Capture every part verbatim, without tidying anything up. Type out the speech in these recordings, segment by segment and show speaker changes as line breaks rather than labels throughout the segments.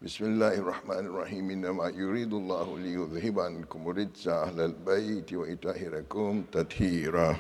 بسم الله الرحمن الرحيم إنما يريد الله ليذهب عنكم الرجس أهل البيت ويطهركم تطهيرا.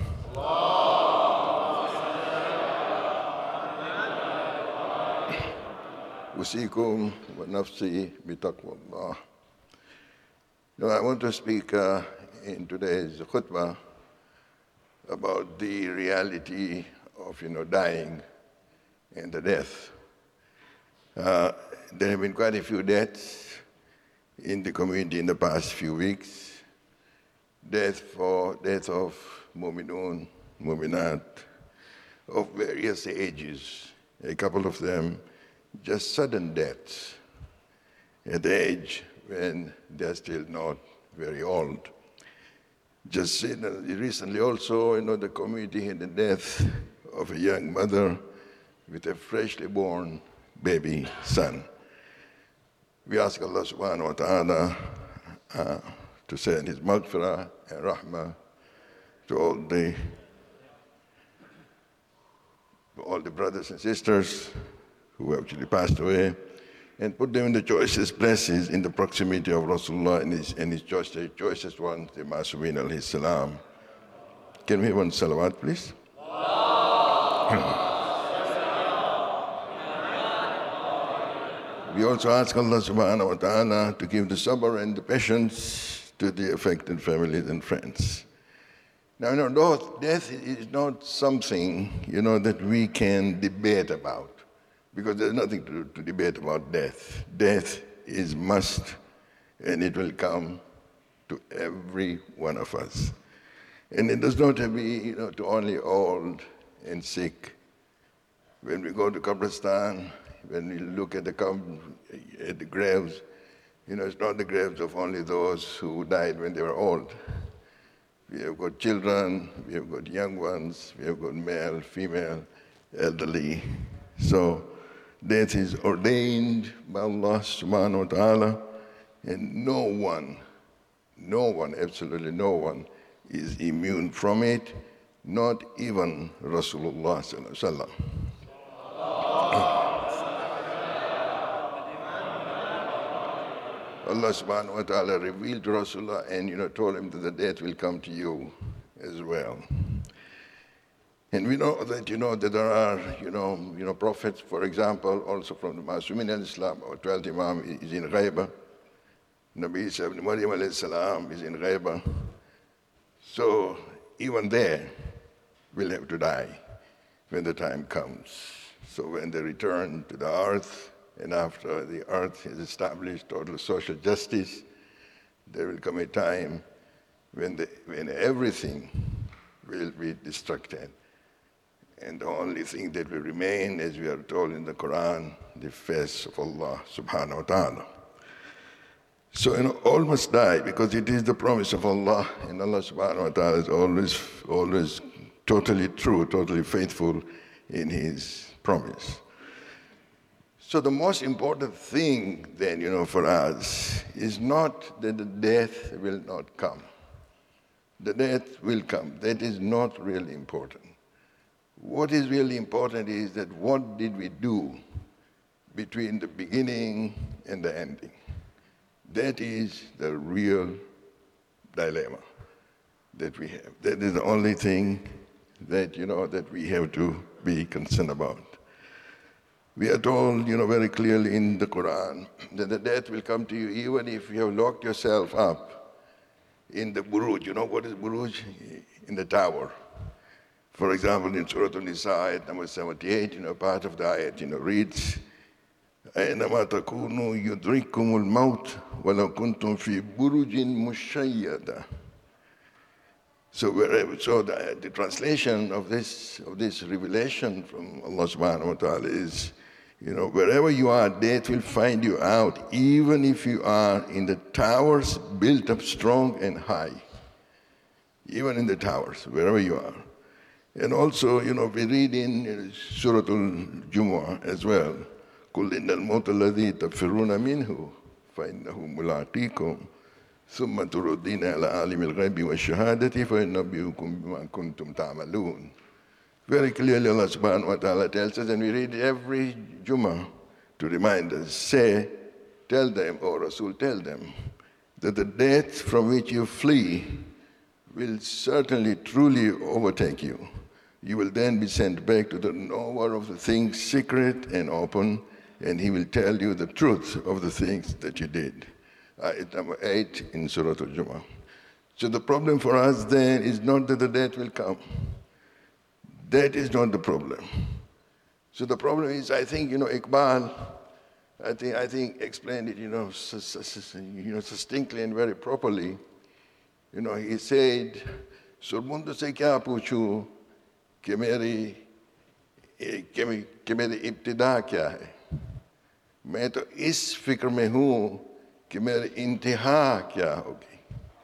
أوصيكم ونفسي بتقوى الله. Now I want to speak uh, in today's khutbah about the reality of, you know, dying and the death. Uh, there have been quite a few deaths in the community in the past few weeks. Death for death of mu'minun, mu'minat, of various ages. A couple of them just sudden deaths at the age when they're still not very old. Just recently also, you know, the community had the death of a young mother with a freshly born baby son. We ask Allah subhanahu wa ta'ala uh, to send His maghfirah and rahmah to all the, all the brothers and sisters who actually passed away, and put them in the choicest places in the proximity of Rasulullah and his, and his choicest, choicest one, the Masumin alayhi salam. Can we have one salawat, please? We also ask Allah subhanahu wa ta'ala to give the sabr and the patience to the affected families and friends. Now, you know, death is not something, you know, that we can debate about, because there's nothing to, to debate about death. Death is must, and it will come to every one of us. And it does not have to be, you know, to only old and sick. When we go to Qabristan, when we look at the, at the graves, you know, it's not the graves of only those who died when they were old. We have got children, we have got young ones, we have got male, female, elderly. So death is ordained by Allah subhanahu wa ta'ala, and no one, no one, absolutely no one, is immune from it, not even Rasulullah sallallahu alaihi wasallam. Allah subhanahu wa ta'ala revealed to Rasulullah and, you know, told him that the death will come to you as well. And we know that, you know, that there are, you know, you know, prophets, for example, also from the Masumin al-Islam, our twelfth Imam is in Ghaiba. Nabi Isa ibn Maryam alayhi salam is in Ghaiba. So even there, we'll have to die when the time comes. So when they return to the earth, and after the earth has established total social justice, there will come a time when, the, when everything will be destructed. And the only thing that will remain, as we are told in the Quran, the face of Allah subhanahu wa ta'ala. So, you know, all must die because it is the promise of Allah, and Allah subhanahu wa ta'ala is always, always totally true, totally faithful in His promise. So the most important thing then, you know, for us is not that the death will not come. The death will come. That is not really important. What is really important is that what did we do between the beginning and the ending? That is the real dilemma that we have. That is the only thing that, you know, that we have to be concerned about. We are told, you know, very clearly in the Quran that the death will come to you even if you have locked yourself up in the buruj. You know what is buruj? In the tower. For example, in Surah An-Nisa, ayat number seventy-eight, you know, part of the ayat, you know, reads, أَيْنَمَا تَكُونُوا يُدْرِكُّمُ الْمَوْتِ وَلَوْ كُنْتُمْ فِي بُرُجٍ مُشَيَّدَةٍ. So, wherever, so the, the translation of this of this revelation from Allah subhanahu wa ta'ala is, you know, wherever you are, death will find you out, even if you are in the towers built up strong and high. Even in the towers, wherever you are. And also, you know, we read in Surah Al-Jumu'ah as well, قُلْ إِنَّ الْمَوْتَ الَّذِي تَفِرُّونَ مِنْهُ فَإِنَّهُ مُلَاقِيكُمْ ثم تردين على عالم الغيب والشهادة فينبئكم بما كنتم تعملون. Very clearly Allah subhanahu wa ta'ala tells us, and we read every Jummah to remind us, say, tell them, or Rasul tell them, that the death from which you flee will certainly truly overtake you. You will then be sent back to the knower of the things secret and open, and he will tell you the truth of the things that you did. Ayat number eight in Surah Al-Jumu'ah. So the problem for us then is not that the death will come. That is not the problem. So the problem is, I think, you know, Iqbal, I think, I think explained it, you know, you know, succinctly and very properly. You know, he said, "Surmundo se kya puchu कि मेरी कि मेरी इब्तिदा क्या है मैं तो इस फिक्र में हूँ कि मेरी इंतहा क्या होगी."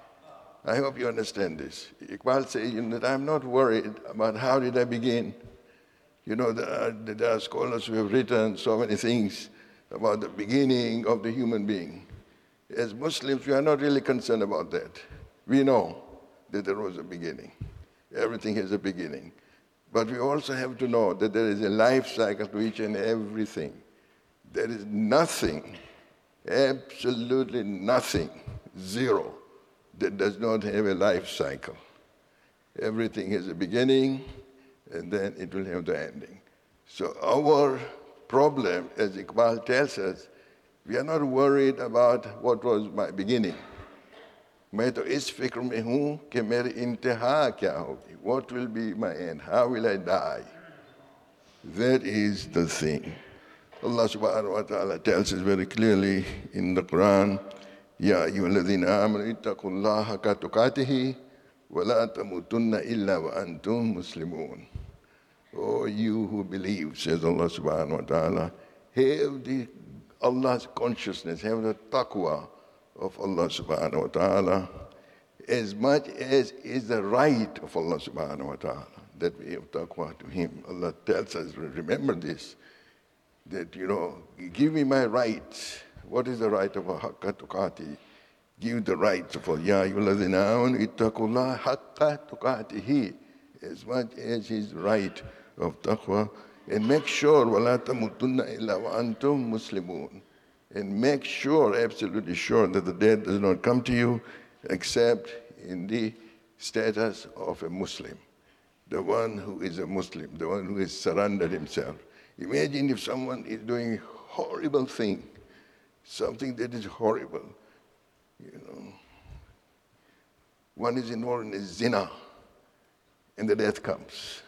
I hope you understand this. Iqbal says, you know, that I'm not worried about how did I begin. You know, there are, there are scholars who have written so many things about the beginning of the human being. As Muslims, we are not really concerned about that. We know that there was a beginning. Everything has a beginning. But we also have to know that there is a life cycle to each and everything. There is nothing, absolutely nothing, zero, that does not have a life cycle. Everything has a beginning, and then it will have the ending. So our problem, as Iqbal tells us, we are not worried about what was my beginning. मैं तो इस फिक्र में हूँ कि मेरी इंतहा क्या होगी. What will be my end? How will I die? That is the thing. Allah subhanahu wa ta'ala tells us very clearly in the Quran, يَا أَيُّهَا الَّذِينَ آمَنُوا اتَّقُوا اللَّهَ حَقَّ تُقَاتِهِ وَلَا تَمُوتُنَّ إِلَّا وَأَنْتُمْ مُسْلِمُونَ. Oh, you who believe, says Allah subhanahu wa ta'ala, have the Allah's consciousness, have the taqwa of Allah subhanahu wa ta'ala, as much as is the right of Allah subhanahu wa ta'ala, that we have taqwa to Him. Allah tells us, remember this, that, you know, give me my rights. What is the right of a haqqa tuqati? Give the rights of Allah. Ya ayyuhalladhina amanu ittaqullaha haqqa tuqatihi, as much as His right of taqwa, and make sure, وَلَا تَمُوتُنَّ إِلَّا وَأَنْتُمْ مُسْلِمُونَ, and make sure, absolutely sure, that the death does not come to you except in the status of a Muslim, the one who is a Muslim, the one who has surrendered himself. Imagine if someone is doing a horrible thing, something that is horrible, you know. One is involved in a zina, and the death comes.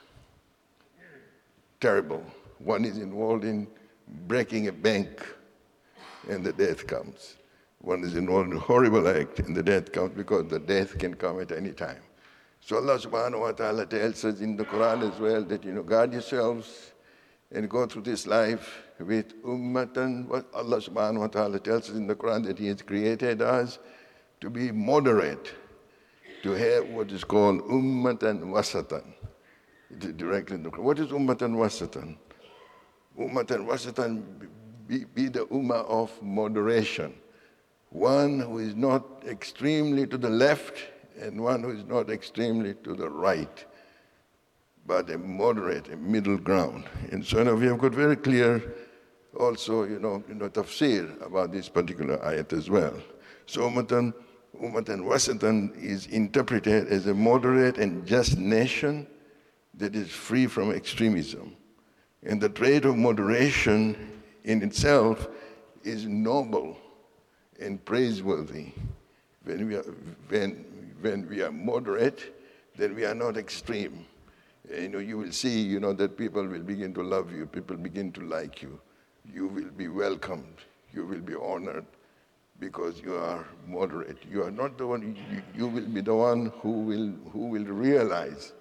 Terrible. One is involved in breaking a bank, and the death comes. One is involved in a horrible act, and the death comes, because the death can come at any time. So Allah subhanahu wa ta'ala tells us in the Quran as well that, you know, guard yourselves and go through this life with ummatan. What Allah subhanahu wa ta'ala tells us in the Quran, that He has created us to be moderate, to have what is called ummatan wasatan. It is directly in the Quran. What is ummatan wasatan? Ummatan wasatan, be, be the ummah of moderation. One who is not extremely to the left and one who is not extremely to the right, but a moderate, a middle ground. And so now we have got very clear also, you know, you know, tafsir about this particular ayat as well. So ummatan, ummatan wasatan is interpreted as a moderate and just nation that is free from extremism. And the trait of moderation in itself is noble and praiseworthy. When we are, when, when we are moderate, then we are not extreme. You know, you will see, you know, that people will begin to love you, people begin to like you. You will be welcomed, you will be honored, because you are moderate. You are not the one, you, you will be the one who will, who will realize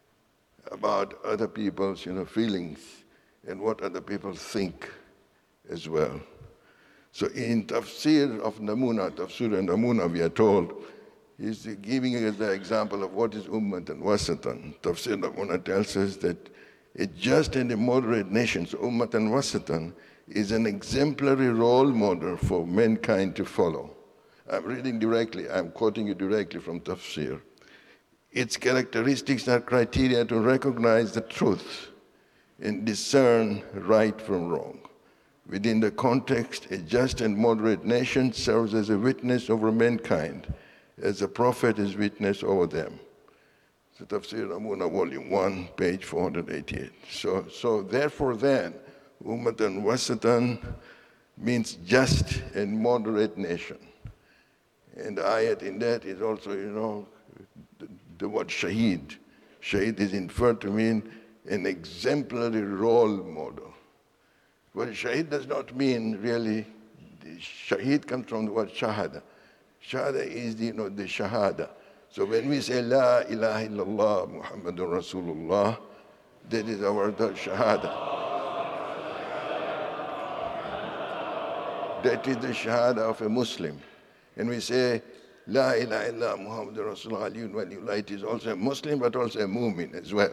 about other people's, you know, feelings and what other people think as well. So in Tafsir of Namuna, Tafsir and Namuna, we are told, he's giving us the example of what is Ummat and Wasatan. Tafsir Namuna tells us that a just and a moderate nation, so Ummat and Wasatan, is an exemplary role model for mankind to follow. I'm reading directly, I'm quoting you directly from Tafsir. Its characteristics are criteria to recognize the truth and discern right from wrong. Within the context, a just and moderate nation serves as a witness over mankind, as a prophet is witness over them. So Tafsir Amuna, Volume one, page four hundred eighty-eight. So, so therefore then, Ummatan Wasatan means just and moderate nation. And the ayat in that is also, you know, the, the word shaheed. Shaheed is inferred to mean an exemplary role model. Well, shaheed does not mean really, shaheed comes from the word shahada. Shahada is, the, you know, the shahada. So when we say La ilaha illallah Muhammadur Rasulullah, that is our word shahada. That is the shahada of a Muslim. And we say, La ilaha illallah Muhammadur Rasulullah Aliyun Waliyullah, it is also a Muslim, but also a mu'min as well,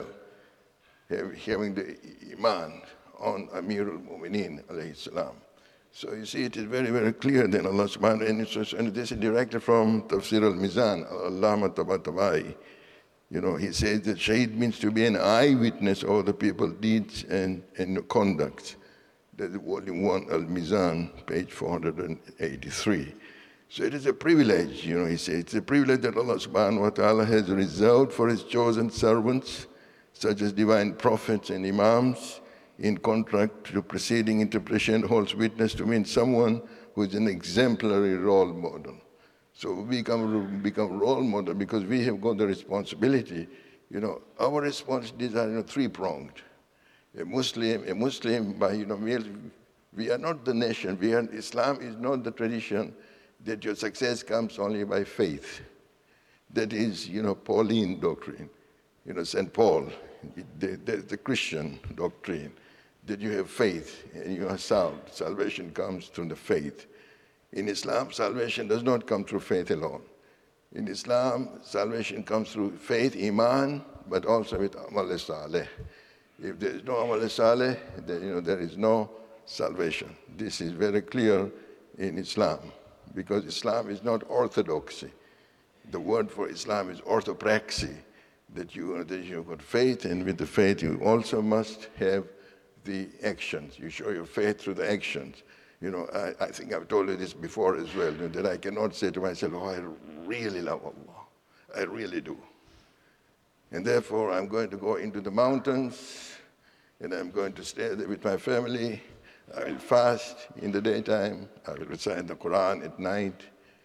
having the iman on Amirul Mu'mineen alayhi salam. So you see, it is very, very clear then Allah subhanahu wa ta'ala, and this is directly from Tafsir al-Mizan, Allama Tabatabai. You know, he says that shaheed means to be an eyewitness of the people's deeds and, and conduct. That's volume one, Al-Mizan, page four hundred eighty-three. So it is a privilege, you know, he says, it's a privilege that Allah subhanahu wa ta'ala has reserved for his chosen servants, such as divine prophets and imams, in contrast to preceding interpretation, holds witness to mean someone who is an exemplary role model. So we become, become role model because we have got the responsibility. You know, our responsibilities are, you know, three-pronged. A Muslim, a Muslim, by, you know, we are, we are not the nation. We are, Islam is not the tradition that your success comes only by faith. That is, you know, Pauline doctrine. You know, Saint Paul, the, the, the Christian doctrine, that you have faith and you are saved. Salvation comes through the faith. In Islam, salvation does not come through faith alone. In Islam, salvation comes through faith, iman, but also with amal saleh. If there is no amal saleh, then, you know, there is no salvation. This is very clear in Islam, because Islam is not orthodoxy. The word for Islam is orthopraxy, that you that you've got faith, and with the faith you also must have the actions. You show your faith through the actions. You know, I, I think I've told you this before as well, you know, that I cannot say to myself, oh, I really love Allah. I really do. And therefore, I'm going to go into the mountains, and I'm going to stay there with my family. I will fast in the daytime. I will recite the Quran at night.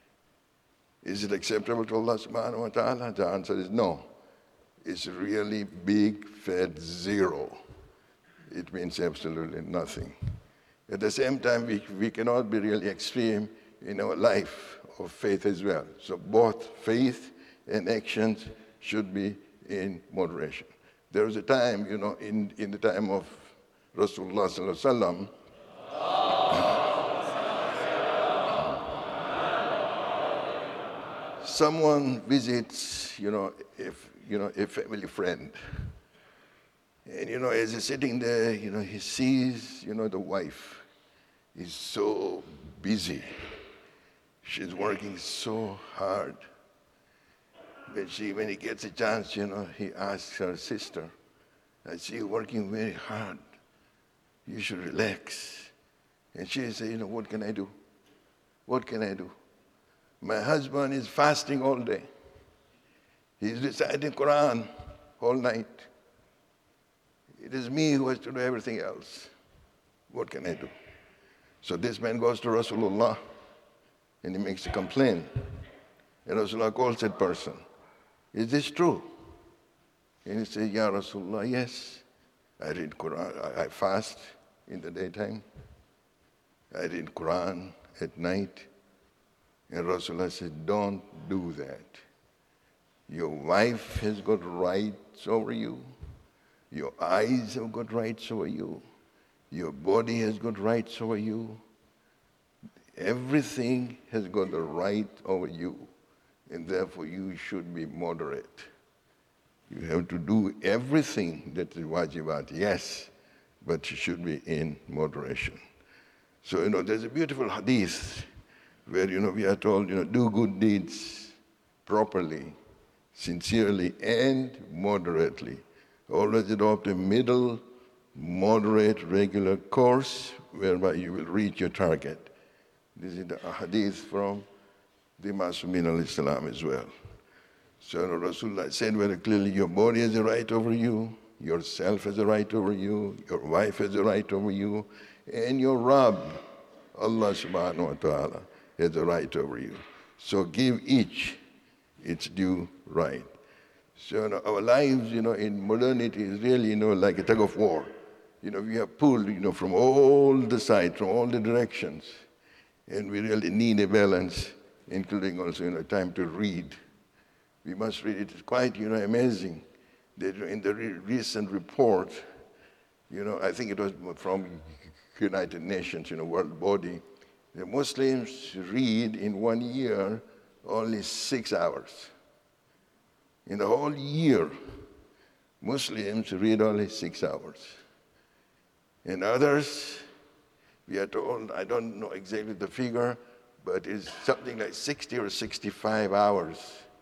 Is it acceptable to Allah subhanahu wa ta'ala? The answer is no. It's really big, fat zero. It means absolutely nothing. At the same time, we, we cannot be really extreme in our life of faith as well. So both faith and actions should be in moderation. There was a time, you know, in, in the time of Rasulullah sallallahu alaihi wasallam, someone visits, you know, if you know, a family friend. And, you know, as he's sitting there, you know, he sees, you know, the wife is so busy. She's working so hard. But she, when he gets a chance, you know, he asks her sister, I see you working very hard. You should relax. And she says, you know, what can I do? What can I do? My husband is fasting all day. He's reciting Quran all night. It is me who has to do everything else. What can I do? So this man goes to Rasulullah and he makes a complaint. And Rasulullah calls that person. Is this true? And he says, Ya Rasulullah, yes. I read Quran, I, I fast in the daytime. I read Quran at night. And Rasulullah said, don't do that. Your wife has got rights over you. Your eyes have got rights over you. Your body has got rights over you. Everything has got a right over you. And therefore you should be moderate. You have to do everything that is wajibat, yes, but you should be in moderation. So, you know, there's a beautiful hadith where, you know, we are told, you know, do good deeds properly, sincerely, and moderately. Always adopt a middle moderate, regular course whereby you will reach your target. This is the hadith from the Masumin alayhi salam as well. So Rasulullah said very clearly, your body has a right over you, yourself has a right over you, your wife has a right over you, and your Rabb, Allah subhanahu wa ta'ala, has a right over you. So give each its due right. So you know, our lives, you know, in modernity is really, you know, like a tug of war. You know, we are pulled, you know, from all the sides, from all the directions. And we really need a balance, including also, you know, time to read. We must read. It is quite, you know, amazing that in the re recent report, you know, I think it was from United Nations, you know, world body, the Muslims read in one year only six hours. In the whole year, Muslims read only six hours. And others, we are told, I don't know exactly the figure, but it's something like sixty or sixty-five hours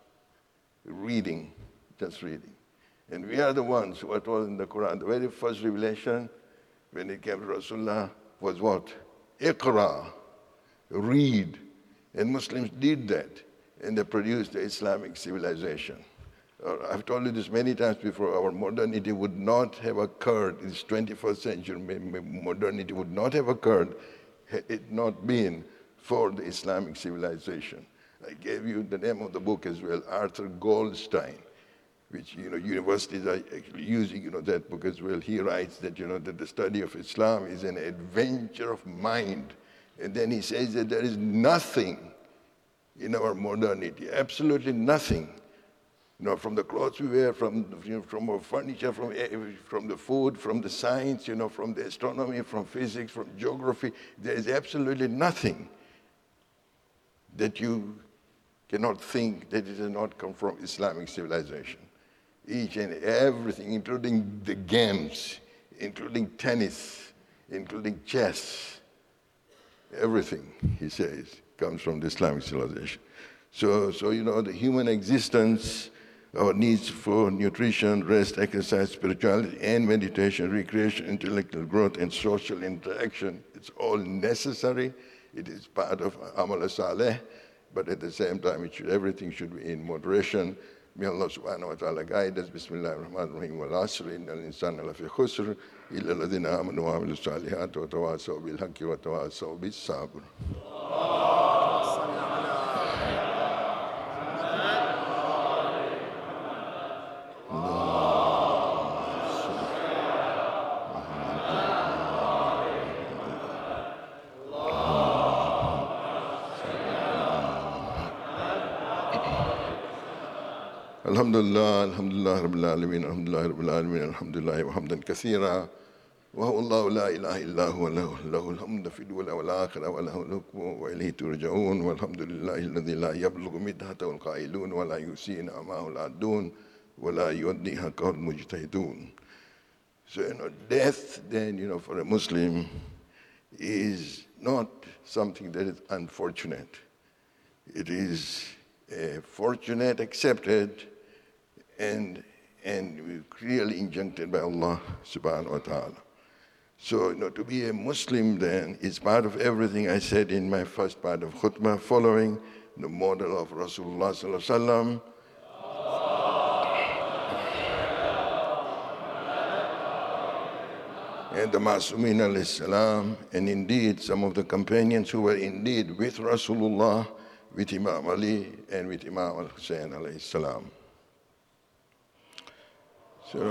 reading, just reading. And we are the ones who are told in the Quran, the very first revelation when it came to Rasulullah was what? Iqra, read. And Muslims did that, and they produced the Islamic civilization. Uh, I've told you this many times before, our modernity would not have occurred, this twenty-first century modernity would not have occurred had it not been for the Islamic civilization. I gave you the name of the book as well, Arthur Goldstein, which, you know, universities are actually using, you know, that book as well. He writes that, you know, that the study of Islam is an adventure of mind. And then he says that there is nothing in our modernity, absolutely nothing. You know, from the clothes we wear, from, you know, from our furniture, from, from the food, from the science, you know, from the astronomy, from physics, from geography, there is absolutely nothing that you cannot think that it has not come from Islamic civilization. Each and everything, including the games, including tennis, including chess, everything, he says, comes from the Islamic civilization. So, so you know, the human existence, our needs for nutrition, rest, exercise, spirituality, and meditation, recreation, intellectual growth, and social interaction, it's all necessary. It is part of Amal Saleh, but at the same time, it should, everything should be in moderation. May Allah subhanahu wa ta'ala guide us. Bismillah ar-Rahman ar-Rahim. Wal asri inna al-insana lafi khusr illa alladhina amanu wa amilu salihat wa tawasaw bil haqqi wa tawasaw bis sabr. Alhamdulillah, alhamdulillah, rabbil alameen, alhamdulillah, rabbil alameen, alhamdulillah, wa hamdan kathira. Wa huwa Allahu la ilaha illa huwa lahu alhamdu fid ula wal akhirah wa lahu al-hukmu wa ilayhi turja'un. Walhamdulillahi alladhi la yablughu midhatahu al-qailun wa la yusina amahu al-adun wa la yuaddi haqqahu al-mujtahidun. So, you know, death then, you know, for a Muslim is not something that is unfortunate. It is a fortunate, accepted, and and clearly injuncted by Allah subhanahu wa ta'ala. So, you know, to be a Muslim then is part of everything I said in my first part of khutbah, following the model of Rasulullah sallallahu alaihi wasallam. And the Masumin alayhi salam, and indeed some of the companions who were indeed with Rasulullah, with Imam Ali and with Imam al-Hussein alayhi salam. So,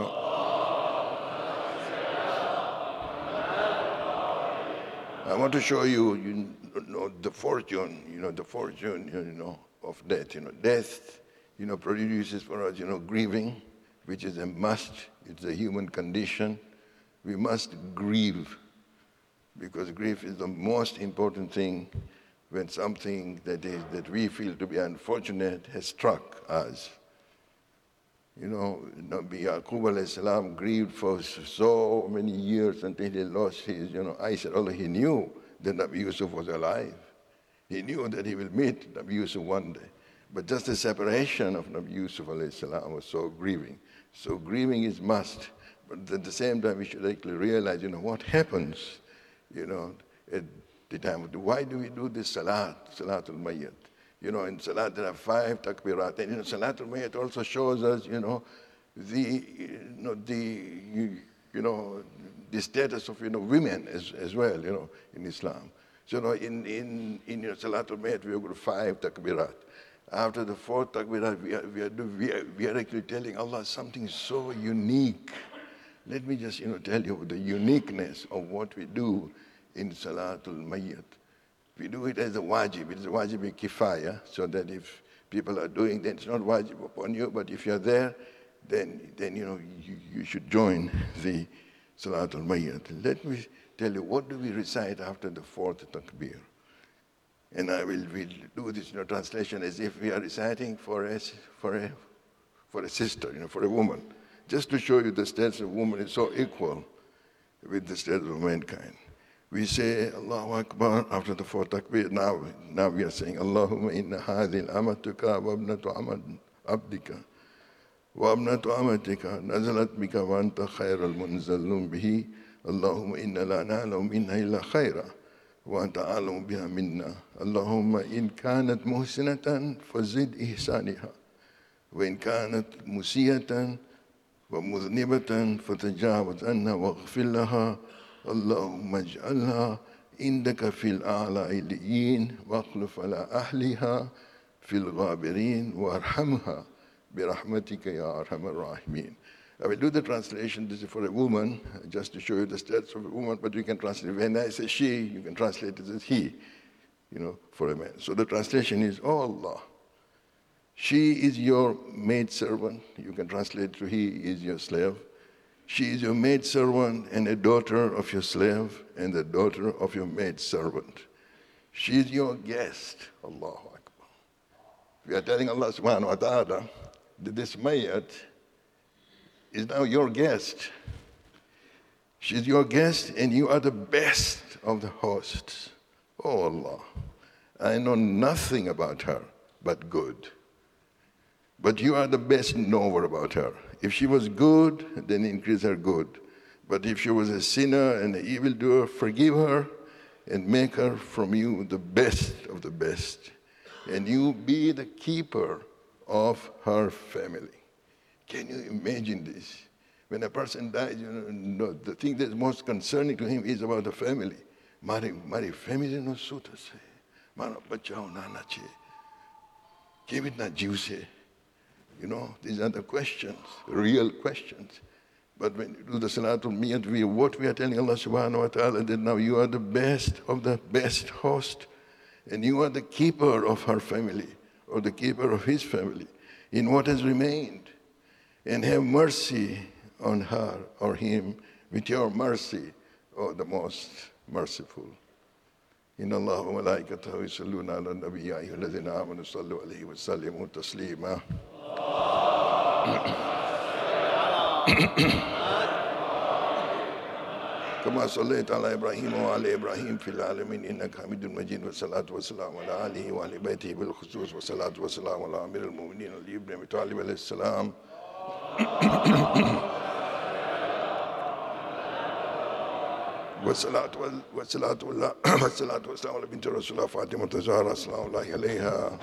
I want to show you, you know, the fortune, you know, the fortune, you know, of death. You know, death, you know, produces for us, you know, grieving, which is a must. It's a human condition. We must grieve, because grief is the most important thing when something that is that we feel to be unfortunate has struck us. You know, Nabi Yaqub alayhi salam grieved for so many years until he lost his, you know, eyes. Although he knew that Nabi Yusuf was alive. He knew that he will meet Nabi Yusuf one day. But just the separation of Nabi Yusuf alayhi salam was so grieving. So grieving is must. But at the same time, we should actually realize, you know, what happens, you know, at the time of the, why do we do this salat, salatul mayyat? You know, in salat there are five takbirat, and you know, salatul mayyat also shows us, you know, the, you know, the, you, you know, the status of, you know, women as, as well, you know, in Islam. So, you know, in, in, in you know, salatul mayyat, we go to five takbirat. After the fourth takbirat, we are, we, are, we, are, we are actually telling Allah something so unique. Let me just, you know, tell you the uniqueness of what we do in Salatul Mayyat. We do it as a wajib. It's a wajib kifaya, so that if people are doing that, it's not wajib upon you, but if you're there, then, then you know, you, you should join the Salatul Mayyat. Let me tell you, what do we recite after the fourth takbir? And I will, will do this, you know, translation as if we are reciting for a, for a, for a sister, you know, for a woman. Just to show you the status of woman is so equal with the status of mankind. We say Allahu Akbar after the fourth takbir. Now, now we are saying Allahumma inna hadhil amatuka wa abnatu amad abdika wa abnatu amatika nazalat bika wa anta khayral munzalun bihi. Allahumma inna la na'lamu minha illa khayra wa anta a'lamu biha minna. Allahumma in kanat muhsinatan fazid ihsaniha wa in kanat musiyatan ومذنبة فتجاوز عنها واغفر لها اللهم اجعلها عندك في الأعلى عليين واخلف على أهلها في الغابرين وارحمها برحمتك يا أرحم الراحمين. I will do the translation. This is for a woman, just to show you the status of a woman, but you can translate. When I say she, you can translate it as he, you know, for a man. So the translation is, oh Allah, she is your maidservant. You can translate to he is your slave. She is your maidservant and a daughter of your slave and the daughter of your maidservant. She is your guest. Allahu Akbar. We are telling Allah subhanahu wa ta'ala that this mayyat is now your guest. She is your guest and you are the best of the hosts. Oh Allah, I know nothing about her but good. But you are the best knower about her. If she was good, then increase her good. But if she was a sinner and an evildoer, forgive her and make her from you the best of the best. And you be the keeper of her family. Can you imagine this? When a person dies, you know, the thing that's most concerning to him is about the family. Mari, mari family no suta se. Mara bachao na na che. Kevit na jiu se. You know, these are the questions, real questions. But when you do the Salatul Mayyat, we, what we are telling Allah subhanahu wa ta'ala, that now you are the best of the best host, and you are the keeper of her family, or the keeper of his family, in what has remained. And have mercy on her or him with your mercy, O the most merciful. إن الله وملائكته يصلون على النبي يا أيها الذين آمنوا صلوا عليه وسلموا تسليما. كما صليت على إبراهيم وعلى إبراهيم في العالمين إنك حميد مجيد والصلاة والسلام على آله وعلى بيته بالخصوص والصلاة والسلام على أمير المؤمنين علي بن أبي طالب عليه السلام. والصلاة والصلاة والصلاة والسلام على بنت رسول الله فاطمة الزهراء سلام الله عليها.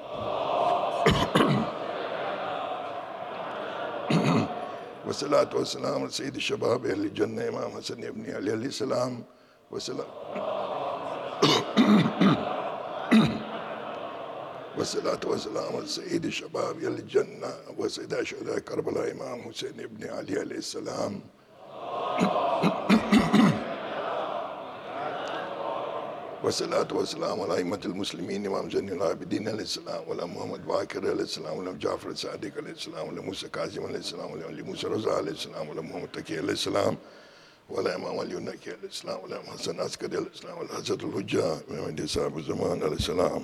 والصلاة والسلام على سيد الشباب أهل الجنة إمام حسن بن علي عليه السلام. والصلاة والصلاة والسلام على سيد الشباب أهل الجنة وسيد شهداء كربلاء إمام حسين بن علي عليه السلام. والصلاة والسلام على أئمة المسلمين إمام زين العابدين عليه السلام وعلى محمد باقر عليه السلام وعلى جعفر الصادق عليه السلام وعلى موسى كاظم عليه السلام وعلى موسى رضا عليه السلام وعلى محمد تقي عليه السلام وعلى إمام علي النكي عليه السلام وعلى إمام حسن عسكري عليه السلام وعلى حسن الحجة من صاحب الزمان عليه السلام.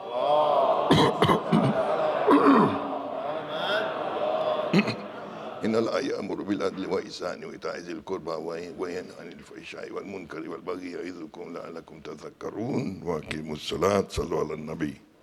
إن الله يأمر بالعدل والإحسان وإيتاء ذي القربى وينهى عن الفحشاء والمنكر والبغي يعظكم لعلكم تذكرون وأقيموا الصلاة صلوا على النبي.